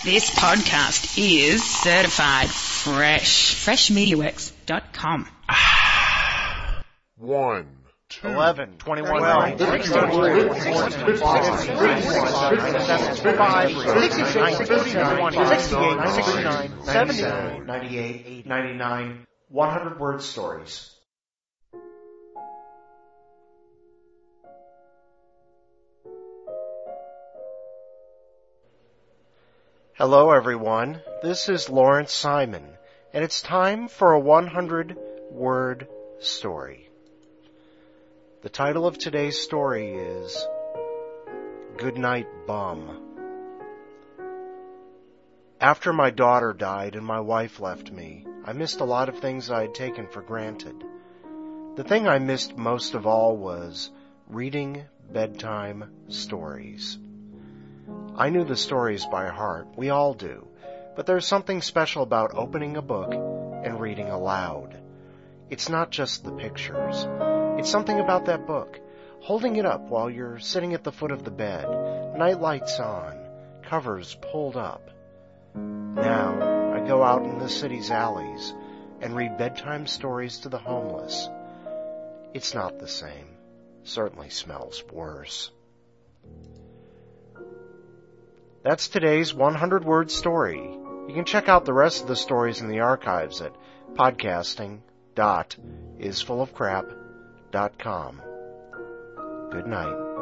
This podcast is certified fresh. Freshmediaworks.com. 1, 2, 11, 21, 12, 16, 69, 70, 98, 99, 100-word stories. Hello, everyone. This is Lawrence Simon, and it's time for a 100-word story. The title of today's story is Goodnight Bum. After my daughter died and my wife left me, I missed a lot of things I had taken for granted. The thing I missed most of all was reading bedtime stories. I knew the stories by heart. We all do. But there's something special about opening a book and reading aloud. It's not just the pictures. It's something about that book. Holding it up while you're sitting at the foot of the bed, night lights on, covers pulled up. Now, I go out in the city's alleys and read bedtime stories to the homeless. It's not the same. Certainly smells worse. That's today's 100-word story. You can check out the rest of the stories in the archives at podcasting.isfullofcrap.com. Good night.